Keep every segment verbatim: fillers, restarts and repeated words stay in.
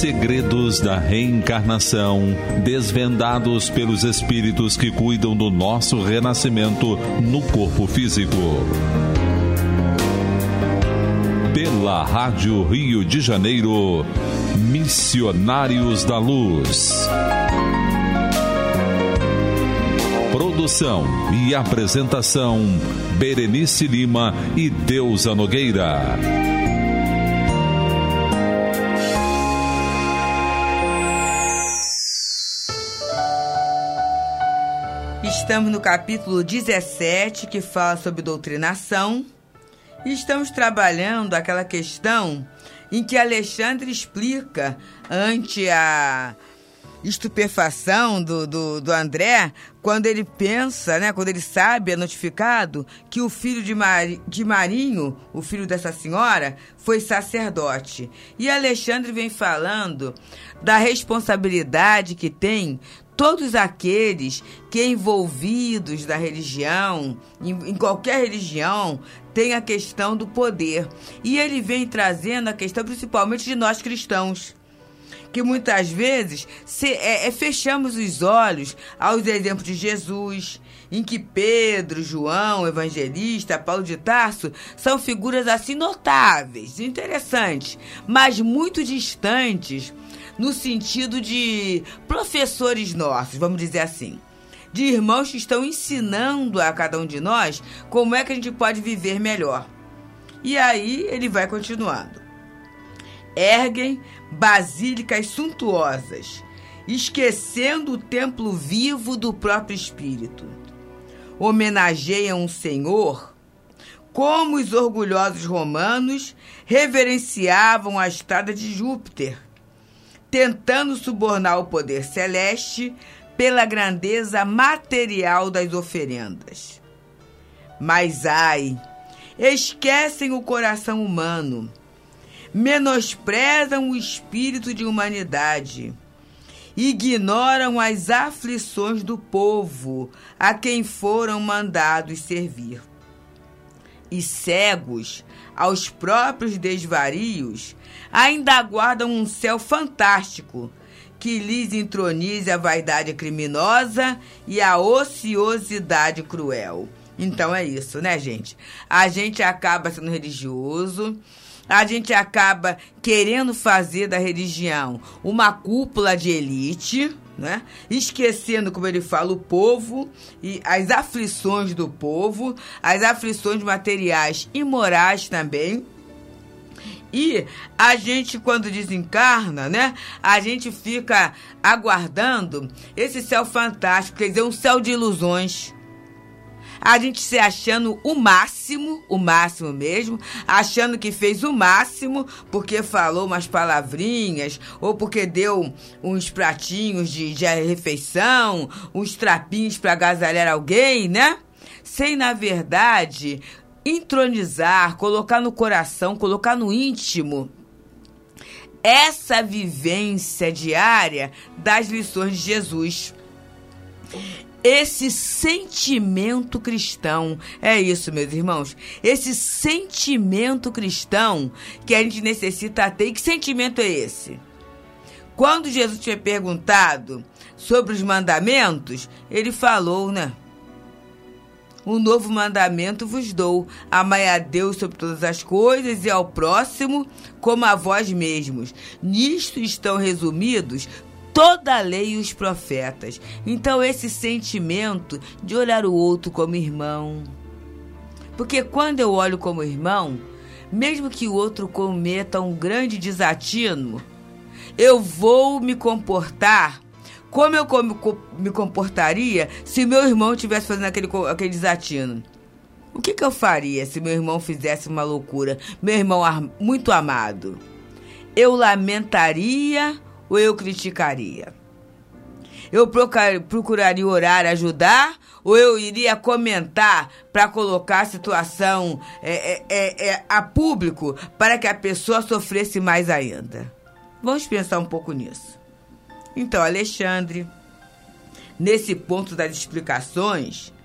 Segredos da reencarnação, desvendados pelos espíritos que cuidam do nosso renascimento no corpo físico. Pela Rádio Rio de Janeiro, Missionários da Luz. Produção e apresentação, Berenice Lima e Deusa Nogueira. Estamos no capítulo dezessete, que fala sobre doutrinação, e estamos trabalhando aquela questão em que Alexandre explica, ante a estupefação do, do, do André, quando ele pensa, né, quando ele sabe, é notificado, que o filho de, Mari, de Marinho, o filho dessa senhora, foi sacerdote. E Alexandre vem falando da responsabilidade que tem todos aqueles que, envolvidos da religião, em, em qualquer religião, tem a questão do poder. E ele vem trazendo a questão principalmente de nós cristãos, que muitas vezes se, é, é, fechamos os olhos aos exemplos de Jesus, em que Pedro, João, Evangelista, Paulo de Tarso são figuras assim notáveis, interessantes, mas muito distantes no sentido de professores nossos, vamos dizer assim, de irmãos que estão ensinando a cada um de nós como é que a gente pode viver melhor. E aí ele vai continuando. Erguem basílicas suntuosas, esquecendo o templo vivo do próprio Espírito. Homenageiam o Senhor como os orgulhosos romanos reverenciavam a estrada de Júpiter, tentando subornar o poder celeste pela grandeza material das oferendas. Mas, ai, esquecem o coração humano, menosprezam o espírito de humanidade, ignoram as aflições do povo a quem foram mandados servir. E cegos aos próprios desvarios, ainda aguardam um céu fantástico que lhes intronize a vaidade criminosa e a ociosidade cruel. Então é isso, né, gente? A gente acaba sendo religioso, a gente acaba querendo fazer da religião uma cúpula de elite, né? Esquecendo, como ele fala, o povo e as aflições do povo, as aflições materiais e morais também. E a gente, quando desencarna, né, a gente fica aguardando esse céu fantástico, quer dizer, um céu de ilusões. A gente se achando o máximo, o máximo mesmo, achando que fez o máximo porque falou umas palavrinhas ou porque deu uns pratinhos de, de refeição, uns trapinhos para agasalhar alguém, né? Sem, na verdade, entronizar, colocar no coração, colocar no íntimo essa vivência diária das lições de Jesus. Esse sentimento cristão, é isso, meus irmãos, esse sentimento cristão que a gente necessita ter. E que sentimento é esse? Quando Jesus tinha perguntado sobre os mandamentos, ele falou, né? Um novo mandamento vos dou, amai a Deus sobre todas as coisas e ao próximo como a vós mesmos. Nisto estão resumidos toda a lei e os profetas. Então, esse sentimento de olhar o outro como irmão. Porque quando eu olho como irmão, mesmo que o outro cometa um grande desatino, eu vou me comportar como eu me comportaria se meu irmão estivesse fazendo aquele, aquele desatino. O que, que eu faria se meu irmão fizesse uma loucura? Meu irmão muito amado. Eu lamentaria ou eu criticaria? Eu procuraria orar, ajudar, ou eu iria comentar para colocar a situação é, é, é, a público para que a pessoa sofresse mais ainda? Vamos pensar um pouco nisso. Então, Alexandre, nesse ponto das explicações,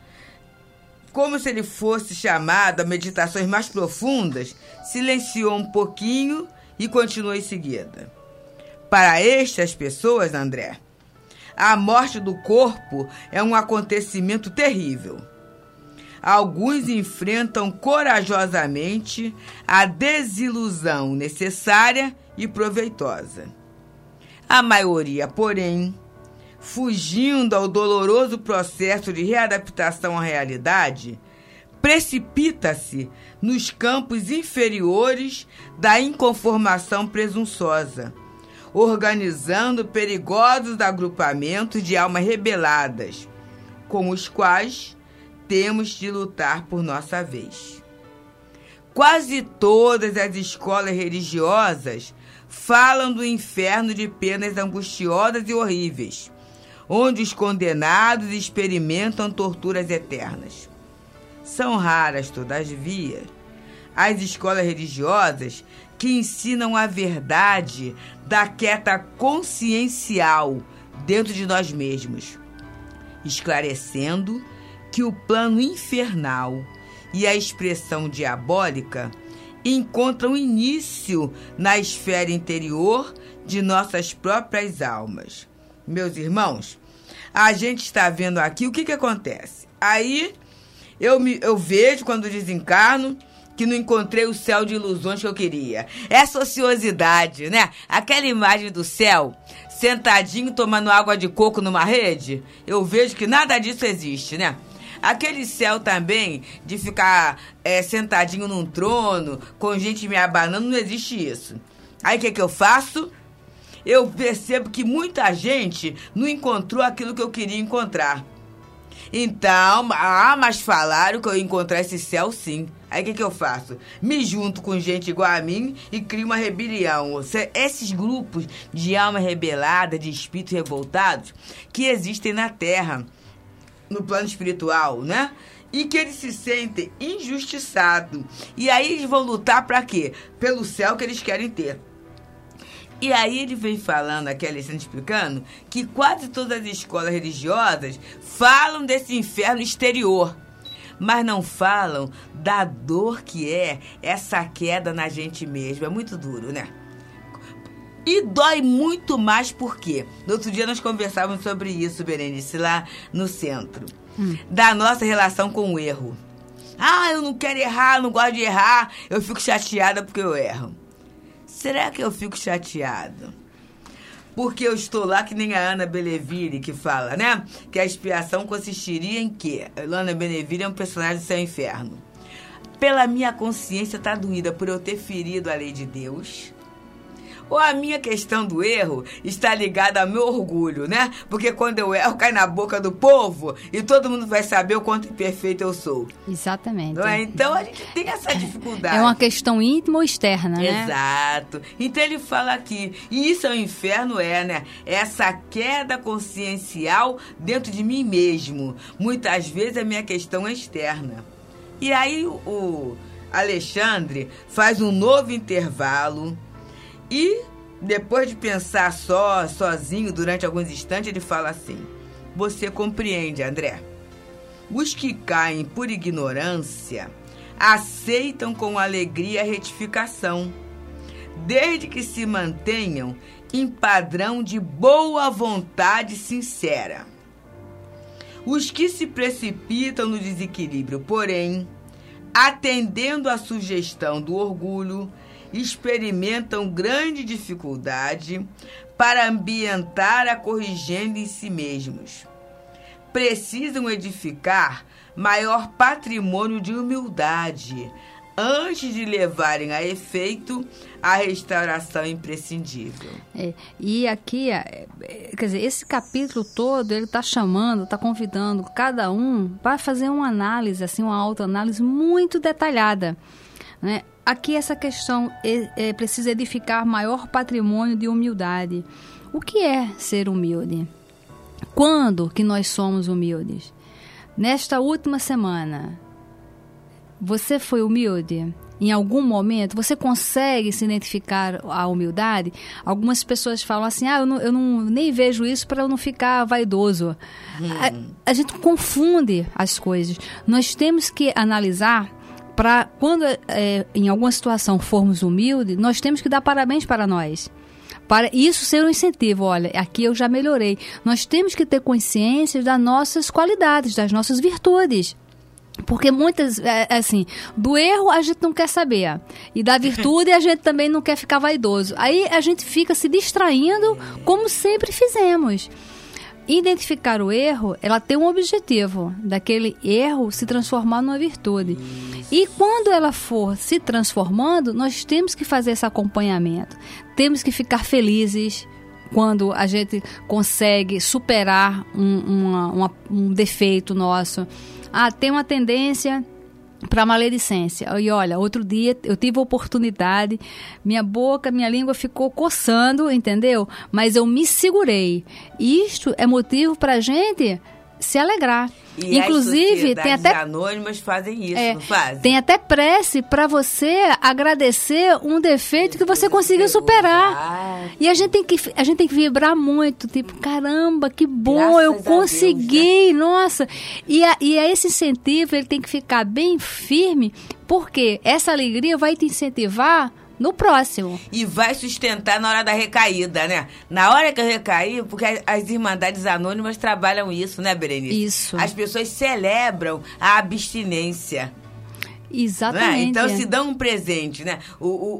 como se ele fosse chamado a meditações mais profundas, silenciou um pouquinho e continuou em seguida. Para estas pessoas, André, a morte do corpo é um acontecimento terrível. Alguns enfrentam corajosamente a desilusão necessária e proveitosa. A maioria, porém, fugindo ao doloroso processo de readaptação à realidade, precipita-se nos campos inferiores da inconformação presunçosa, organizando perigosos agrupamentos de almas rebeladas, com os quais temos de lutar por nossa vez. Quase todas as escolas religiosas falam do inferno de penas angustiosas e horríveis, onde os condenados experimentam torturas eternas. São raras, todavia, as escolas religiosas que ensinam a verdade da queda consciencial dentro de nós mesmos, esclarecendo que o plano infernal e a expressão diabólica encontram início na esfera interior de nossas próprias almas. Meus irmãos, a gente está vendo aqui o que, que acontece. Aí eu, me, eu vejo, quando desencarno, que não encontrei o céu de ilusões que eu queria. É ociosidade, né? Aquela imagem do céu, sentadinho tomando água de coco numa rede, eu vejo que nada disso existe, né? Aquele céu também de ficar é, sentadinho num trono, com gente me abanando, não existe isso. Aí o que, que eu faço? Eu percebo que muita gente não encontrou aquilo que eu queria encontrar. Então, ah, mas falaram que eu ia encontrar esse céu sim. Aí o que, que eu faço? Me junto com gente igual a mim e crio uma rebelião. Esses grupos de alma rebelada, de espíritos revoltados, que existem na Terra, no plano espiritual, né? E que eles se sentem injustiçados. E aí eles vão lutar para quê? Pelo céu que eles querem ter. E aí ele vem falando aqui, Alexandre explicando, que quase todas as escolas religiosas falam desse inferno exterior, mas não falam da dor que é essa queda na gente mesmo. É muito duro, né? E dói muito mais por quê? No outro dia nós conversávamos sobre isso, Berenice, lá no centro. Hum. Da nossa relação com o erro. Ah, eu não quero errar, não gosto de errar, eu fico chateada porque eu erro. Será que eu fico chateado? Porque eu estou lá que nem a Ana Beneville, que fala, né? Que a expiação consistiria em quê? A Ana Beneville é um personagem do Céu e Inferno. Pela minha consciência tá doída por eu ter ferido a lei de Deus. Ou a minha questão do erro está ligada ao meu orgulho, né? Porque quando eu erro, cai na boca do povo e todo mundo vai saber o quanto imperfeito eu sou. Exatamente. Não é? Então a gente tem essa dificuldade. É uma questão íntima ou externa, né? Exato. Então ele fala aqui, e isso é o inferno, é, né? Essa queda consciencial dentro de mim mesmo. Muitas vezes a minha questão é externa. E aí o Alexandre faz um novo intervalo. E, depois de pensar só, sozinho, durante alguns instantes, ele fala assim: você compreende, André? Os que caem por ignorância aceitam com alegria a retificação, desde que se mantenham em padrão de boa vontade sincera. Os que se precipitam no desequilíbrio, porém, atendendo à sugestão do orgulho, experimentam grande dificuldade para ambientar a corrigenda em si mesmos. Precisam edificar maior patrimônio de humildade antes de levarem a efeito a restauração imprescindível. É, e aqui, quer dizer, esse capítulo todo, ele está chamando, está convidando cada um para fazer uma análise, assim, uma autoanálise muito detalhada, né? Aqui essa questão é, é, precisa edificar maior patrimônio de humildade. O que é ser humilde? Quando que nós somos humildes? Nesta última semana, você foi humilde? Em algum momento, você consegue se identificar a humildade? Algumas pessoas falam assim, ah, eu, não, eu não, nem vejo isso para eu não ficar vaidoso. Hum. A, a gente confunde as coisas. Nós temos que analisar para quando é, em alguma situação formos humildes, nós temos que dar parabéns para nós. para isso ser um incentivo. Olha, aqui eu já melhorei. Nós temos que ter consciência das nossas qualidades, das nossas virtudes. Porque muitas, assim, do erro a gente não quer saber. E da virtude a gente também não quer ficar vaidoso. Aí a gente fica se distraindo como sempre fizemos. Identificar o erro, ela tem um objetivo, daquele erro se transformar numa virtude. E quando ela for se transformando, nós temos que fazer esse acompanhamento. Temos que ficar felizes quando a gente consegue superar um, uma, uma, um defeito nosso. Ah, tem uma tendência para maledicência. E olha, outro dia eu tive a oportunidade, minha boca, minha língua ficou coçando, entendeu? Mas eu me segurei. Isto é motivo para a gente se alegrar. E inclusive, as tem até anônimas fazem isso, é, não fazem? Tem até prece para você agradecer um defeito que você conseguiu superar. E a gente tem que a gente tem que vibrar muito, tipo, caramba, que bom, graças eu consegui, Deus, né? Nossa. E a, e a esse incentivo ele tem que ficar bem firme, porque essa alegria vai te incentivar no próximo. E vai sustentar na hora da recaída, né? Na hora que eu recaí, porque as Irmandades Anônimas trabalham isso, né, Berenice? Isso. As pessoas celebram a abstinência. Exatamente. Né? Então se dão um presente, né? O, o,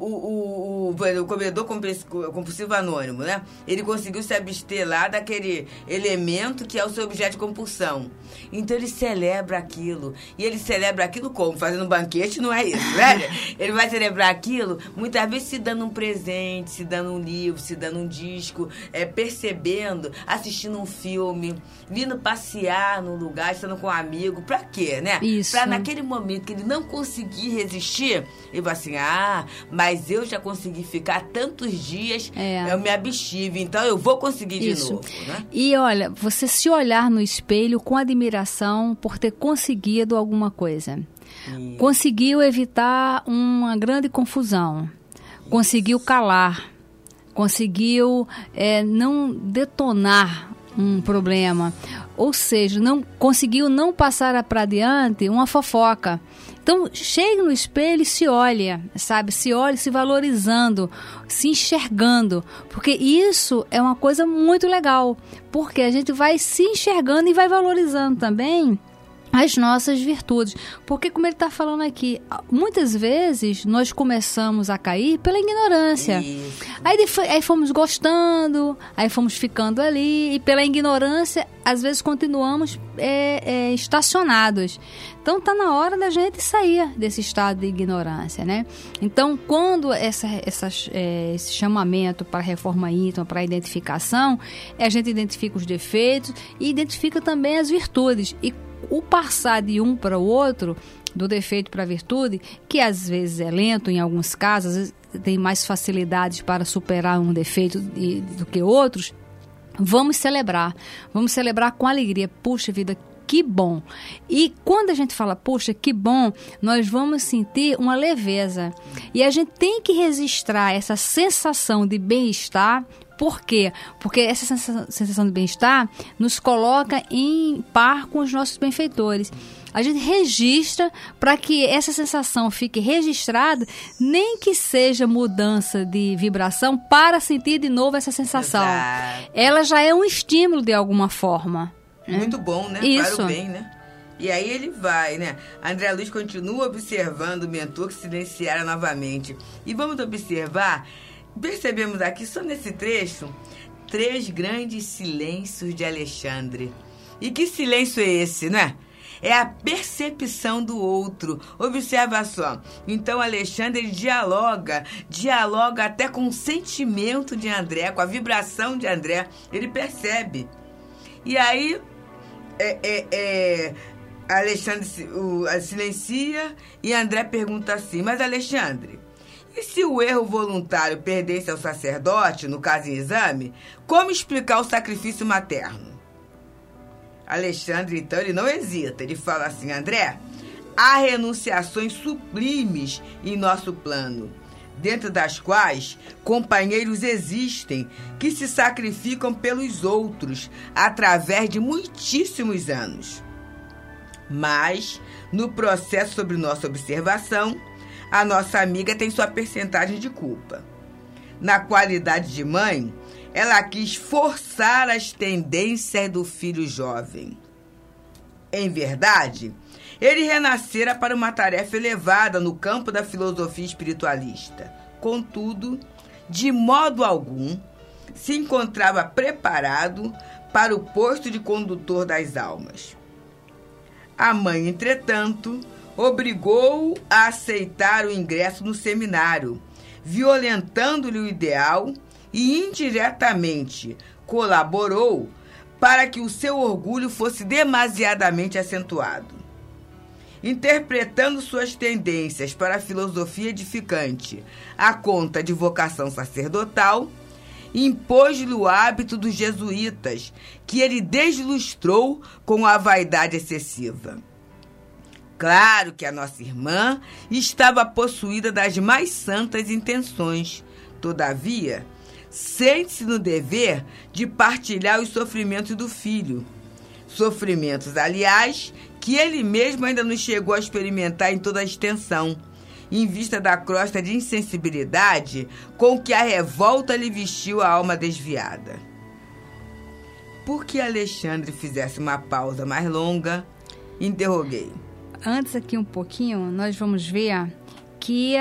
o, o, o comedor compulsivo anônimo, né? Ele conseguiu se abster lá daquele elemento que é o seu objeto de compulsão. Então ele celebra aquilo. E ele celebra aquilo como? Fazendo um banquete, não é isso, né? Ele vai celebrar aquilo, muitas vezes se dando um presente, se dando um livro, se dando um disco, é, percebendo, assistindo um filme, vindo passear num lugar, estando com um amigo. Pra quê, né? Isso. Pra naquele momento que ele não conseguir resistir, ele vai assim, ah, mas eu já consegui ficar tantos dias, é. eu me abstive, então eu vou conseguir de Isso. novo, né? E olha, você se olhar no espelho com admiração por ter conseguido alguma coisa. Isso. Conseguiu evitar uma grande confusão. Isso. Conseguiu calar. Conseguiu é, não detonar um problema. Ou seja, não conseguiu não passar para adiante uma fofoca. Então, chegue no espelho e se olha, sabe? Se olhe se valorizando, se enxergando. Porque isso é uma coisa muito legal. Porque a gente vai se enxergando e vai valorizando também as nossas virtudes. Porque, como ele está falando aqui, muitas vezes nós começamos a cair pela ignorância. Aí, aí fomos gostando, aí fomos ficando ali, e pela ignorância, às vezes continuamos é, é, estacionados. Então, está na hora da gente sair desse estado de ignorância, né? Então, quando essa, essa, é, esse chamamento para a reforma íntima, para a identificação, a gente identifica os defeitos e identifica também as virtudes. E o passar de um para o outro, do defeito para a virtude, que às vezes é lento em alguns casos, às vezes tem mais facilidades para superar um defeito de, do que outros, vamos celebrar. Vamos celebrar com alegria. Puxa vida, que bom. E quando a gente fala, puxa, que bom, nós vamos sentir uma leveza. E a gente tem que registrar essa sensação de bem-estar. Por quê? Porque essa sensação de bem-estar nos coloca em par com os nossos benfeitores. A gente registra para que essa sensação fique registrada, nem que seja mudança de vibração, para sentir de novo essa sensação. Exato. Ela já é um estímulo de alguma forma. Muito bom, né? Isso. Para o bem, né? E aí ele vai, né? André Luiz continua observando o mentor que silenciara novamente. E vamos observar... Percebemos aqui, só nesse trecho, três grandes silêncios de Alexandre. E que silêncio é esse, né? É a percepção do outro. Observa só. Então, Alexandre ele dialoga, dialoga até com o sentimento de André, com a vibração de André. Ele percebe. E aí, é, é, é, Alexandre o, silencia e André pergunta assim, mas Alexandre... E se o erro voluntário perdesse ao sacerdote, no caso em exame, como explicar o sacrifício materno? Alexandre, então, ele não hesita. Ele fala assim, André, há renunciações sublimes em nosso plano, dentro das quais companheiros existem que se sacrificam pelos outros através de muitíssimos anos. Mas, no processo sobre nossa observação, a nossa amiga tem sua percentagem de culpa. Na qualidade de mãe, ela quis forçar as tendências do filho jovem. Em verdade, ele renascera para uma tarefa elevada no campo da filosofia espiritualista. Contudo, de modo algum, se encontrava preparado para o posto de condutor das almas. A mãe, entretanto, obrigou-o a aceitar o ingresso no seminário, violentando-lhe o ideal e indiretamente colaborou para que o seu orgulho fosse demasiadamente acentuado. Interpretando suas tendências para a filosofia edificante à conta de vocação sacerdotal, impôs-lhe o hábito dos jesuítas, que ele deslustrou com a vaidade excessiva. Claro que a nossa irmã estava possuída das mais santas intenções. Todavia, sente-se no dever de partilhar os sofrimentos do filho. Sofrimentos, aliás, que ele mesmo ainda não chegou a experimentar em toda a extensão, em vista da crosta de insensibilidade com que a revolta lhe vestiu a alma desviada. Por que Alexandre fizesse uma pausa mais longa, interroguei. Antes aqui um pouquinho, nós vamos ver que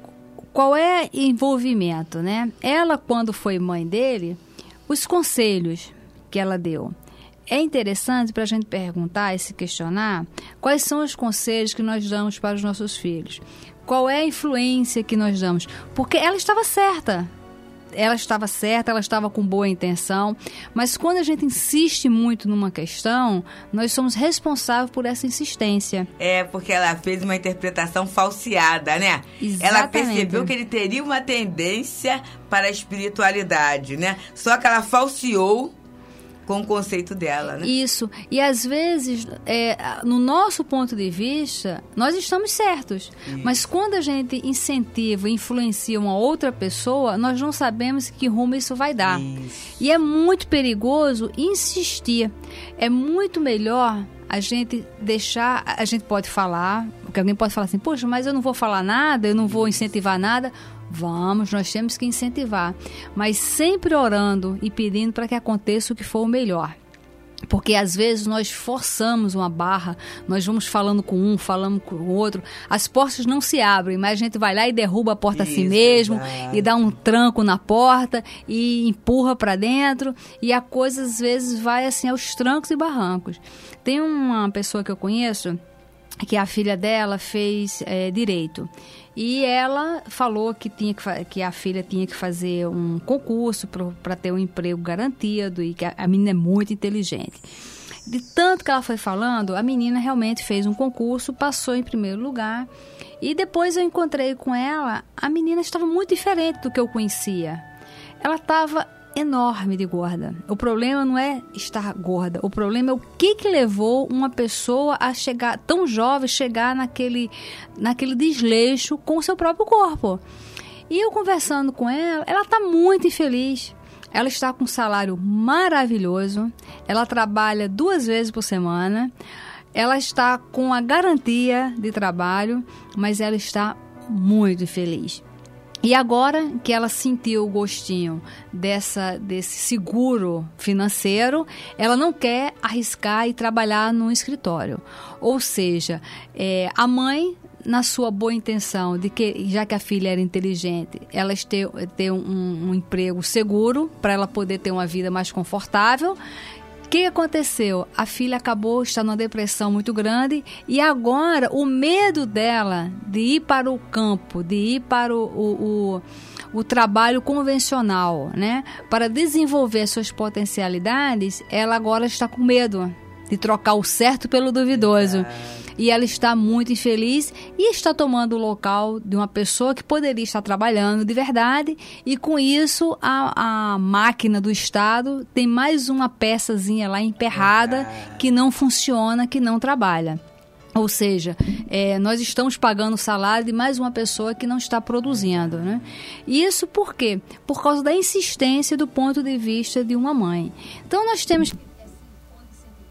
qual é o envolvimento, né? Ela, quando foi mãe dele, os conselhos que ela deu. É interessante para a gente perguntar e se questionar quais são os conselhos que nós damos para os nossos filhos. Qual é a influência que nós damos? Porque ela estava certa. Ela estava certa, ela estava com boa intenção, mas quando a gente insiste muito numa questão, nós somos responsáveis por essa insistência. É, porque ela fez uma interpretação falseada, né? Exatamente. Ela percebeu que ele teria uma tendência para a espiritualidade, né? Só que ela falseou com o conceito dela, né? Isso. E às vezes, é, no nosso ponto de vista, nós estamos certos. Isso. Mas quando a gente incentiva, influencia uma outra pessoa, nós não sabemos que rumo isso vai dar. Isso. E é muito perigoso insistir. É muito melhor a gente deixar... A gente pode falar, porque alguém pode falar assim, poxa, mas eu não vou falar nada, eu não vou incentivar nada. Vamos, nós temos que incentivar, mas sempre orando e pedindo para que aconteça o que for o melhor. Porque às vezes nós forçamos uma barra, nós vamos falando com um, falando com o outro, as portas não se abrem, mas a gente vai lá e derruba a porta Isso, a si mesmo, é. e dá um tranco na porta e empurra para dentro, e a coisa às vezes vai assim aos trancos e barrancos. Tem uma pessoa que eu conheço que a filha dela fez é, direito. E ela falou que, tinha que, que a filha tinha que fazer um concurso para ter um emprego garantido e que a, a menina é muito inteligente. De tanto que ela foi falando, a menina realmente fez um concurso, passou em primeiro lugar. E depois eu encontrei com ela, a menina estava muito diferente do que eu conhecia. Ela estava enorme de gorda. O problema não é estar gorda, o problema é o que que levou uma pessoa a chegar, tão jovem, chegar naquele, naquele desleixo com o seu próprio corpo. E eu conversando com ela, ela está muito infeliz. Ela está com um salário maravilhoso, ela trabalha duas vezes por semana, ela está com a garantia de trabalho, mas ela está muito infeliz. E agora que ela sentiu o gostinho dessa, desse seguro financeiro, ela não quer arriscar e trabalhar num escritório. Ou seja, é, a mãe, na sua boa intenção de que, já que a filha era inteligente, ela ter, ter um, um emprego seguro para ela poder ter uma vida mais confortável. O que aconteceu? A filha acabou estando numa depressão muito grande e agora o medo dela de ir para o campo, de ir para o, o, o, o trabalho convencional, né? Para desenvolver suas potencialidades, ela agora está com medo de trocar o certo pelo duvidoso. E ela está muito infeliz e está tomando o local de uma pessoa que poderia estar trabalhando de verdade. E com isso, a, a máquina do Estado tem mais uma peçazinha lá emperrada que não funciona, que não trabalha. Ou seja, é, nós estamos pagando o salário de mais uma pessoa que não está produzindo, né? E isso por quê? Por causa da insistência do ponto de vista de uma mãe. Então, nós temos que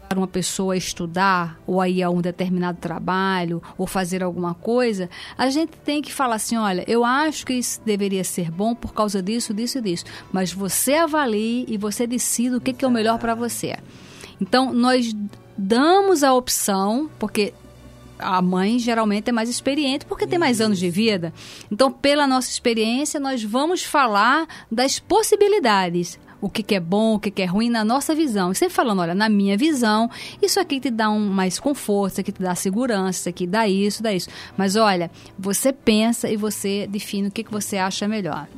uma pessoa a estudar ou a ir a um determinado trabalho ou fazer alguma coisa, a gente tem que falar assim, olha, eu acho que isso deveria ser bom por causa disso, disso e disso, mas você avalie e você decida o que, que é o melhor para você. Então, nós damos a opção, porque a mãe geralmente é mais experiente porque tem mais anos de vida. Então, pela nossa experiência, nós vamos falar das possibilidades. O que, que é bom, o que, que é ruim na nossa visão. E sempre falando, olha, na minha visão, isso aqui te dá um mais conforto, isso aqui te dá segurança, isso aqui dá isso, dá isso. Mas olha, você pensa e você define o que, que você acha melhor.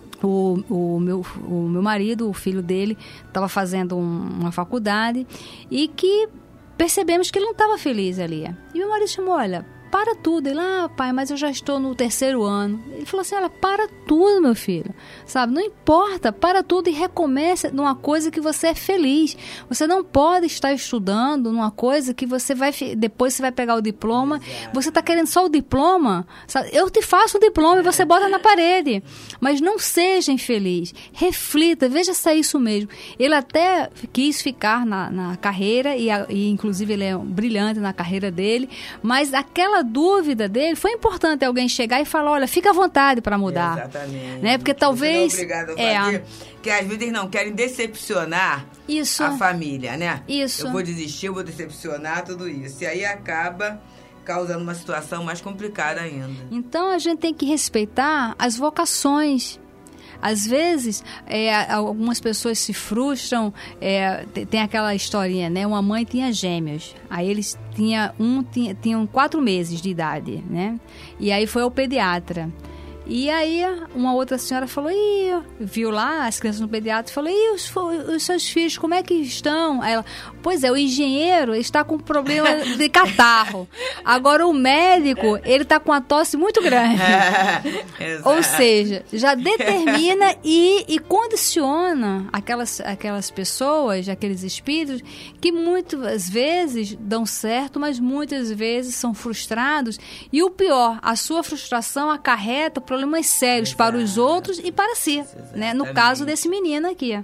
O, o, meu, o meu marido, o filho dele, estava fazendo um, uma faculdade e que percebemos que ele não estava feliz ali. E meu marido chamou, olha, para tudo. Ele, ah, pai, mas eu já estou no terceiro ano. Ele falou assim, olha, para tudo, meu filho. Sabe, não importa, para tudo e recomece numa coisa que você é feliz. Você não pode estar estudando numa coisa que você vai, depois você vai pegar o diploma. Exato. Você está querendo só o diploma? Sabe? Eu te faço o diploma e você bota na parede. Mas não seja infeliz. Reflita, veja se é isso mesmo. Ele até quis ficar na, na carreira e, e, inclusive, ele é brilhante na carreira dele. Mas aquela dúvida dele, foi importante alguém chegar e falar, olha, fica à vontade para mudar. Exatamente. Né? Porque talvez... Você não é obrigado a é, fazer, que às vezes não querem decepcionar isso, a família, né? Isso. Eu vou desistir, eu vou decepcionar, tudo isso. E aí acaba causando uma situação mais complicada ainda. Então, a gente tem que respeitar as vocações. Às vezes, é, algumas pessoas se frustram, é, tem aquela historinha, né? Uma mãe tinha gêmeos, aí eles tinha, um, tinha, tinham quatro meses de idade, né? E aí foi ao pediatra. E aí uma outra senhora falou, Ih, viu lá as crianças no pediatra e falou, e os, os seus filhos, como é que estão? Aí ela, pois é, o engenheiro está com problema de catarro. Agora o médico, ele está com uma tosse muito grande. Ou seja, já determina e, e condiciona aquelas, aquelas pessoas, aqueles espíritos, que muitas vezes dão certo, mas muitas vezes são frustrados. E o pior, a sua frustração acarreta problemas sérios. Exato. Para os outros e para si, né? No caso desse menino aqui.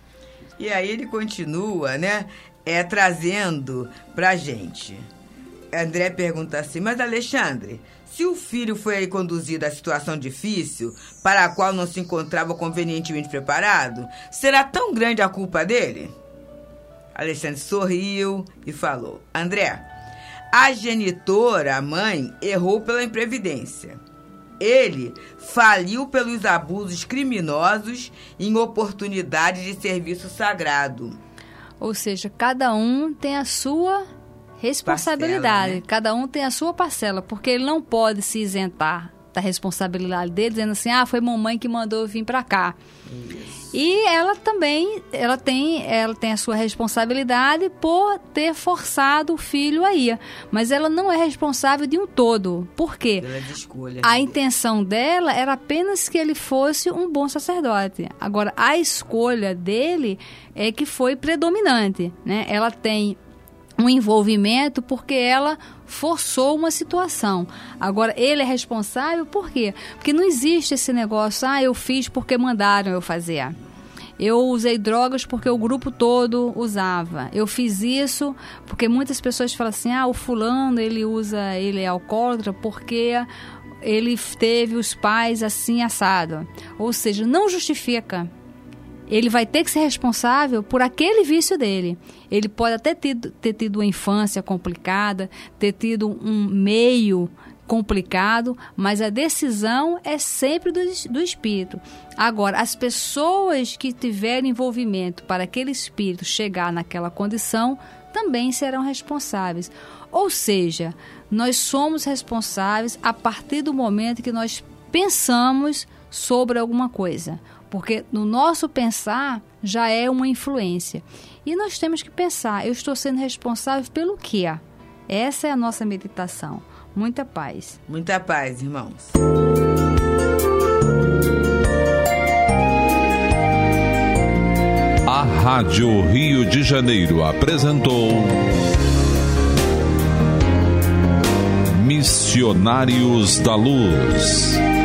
E aí ele continua, né? É, trazendo pra gente. André pergunta assim, mas Alexandre, se o filho foi aí conduzido a situação difícil, para a qual não se encontrava convenientemente preparado, será tão grande a culpa dele? Alexandre sorriu e falou, André, a genitora, a mãe, errou pela imprevidência. Ele faliu pelos abusos criminosos em oportunidades de serviço sagrado. Ou seja, cada um tem a sua responsabilidade, parcela, né? Cada um tem a sua parcela, porque ele não pode se isentar da responsabilidade dele, dizendo assim, ah, foi mamãe que mandou eu vir para cá. Isso. E ela também, ela tem, ela tem a sua responsabilidade por ter forçado o filho a ir. Mas ela não é responsável de um todo. Por quê? Ela é de escolha. A intenção dela era apenas que ele fosse um bom sacerdote. Agora, a escolha dele é que foi predominante, né? Ela tem um envolvimento porque ela forçou uma situação. Agora, ele é responsável por quê? Porque não existe esse negócio, ah, eu fiz porque mandaram eu fazer. Eu usei drogas porque o grupo todo usava. Eu fiz isso porque muitas pessoas falam assim, ah, o fulano, ele usa, ele é alcoólatra porque ele teve os pais assim assado. Ou seja, não justifica. Ele vai ter que ser responsável por aquele vício dele. Ele pode até ter, ter tido uma infância complicada, ter tido um meio complicado, mas a decisão é sempre do, do espírito. Agora, as pessoas que tiverem envolvimento para aquele espírito chegar naquela condição também serão responsáveis. Ou seja, nós somos responsáveis a partir do momento que nós pensamos sobre alguma coisa. Porque no nosso pensar já é uma influência. E nós temos que pensar, eu estou sendo responsável pelo quê? Essa é a nossa meditação. Muita paz. Muita paz, irmãos. A Rádio Rio de Janeiro apresentou Missionários da Luz.